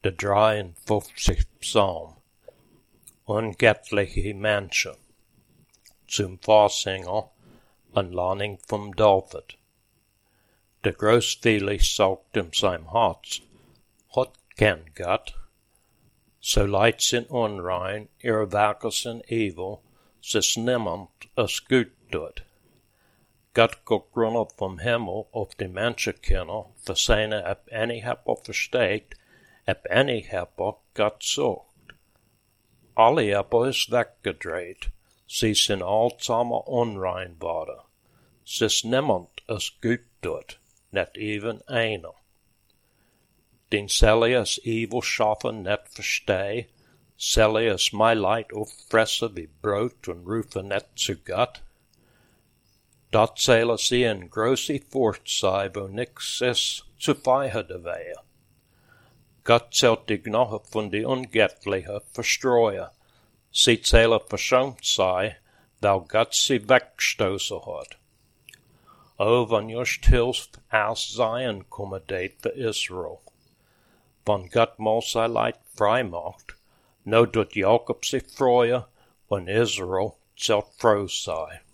De 53 Psalm. Ungöttliche Menschen. Zum Vorsänger, Anlehnung vom David. Der großzügig sagt in seinem Herz, Gott kennt Gott, so leid sind unrein, ihre Werke sind evil, es niemand es gut tut. Gott guckt runter vom Himmel auf die Menschenkinder, für seine, ob any Hepper versteht, ob any Hepper Gott sucht. Alle Hepper ist weggedreht, sie sind allzusammen unrein worden. Es ist niemand es gut tut, nicht even einer. Den soll es evil schaffen nicht versteh, soll es mein Leid auffressen wie Brot und rufen nicht zu Gott. Dat zullen sie in große Furcht sein, wo nix ist zu feiern wehe. Gott zählt die Knochen von die Ungöttlichen verstreuen. Sie zullen verschont sein, weil Gott sie weggestoßen hat. O, wann just Hilfe aus Zion komme det für Israel. Wann Gott mal sein Leid frei macht, no dort Jakob sich freue, wann Israel zählt froh sei.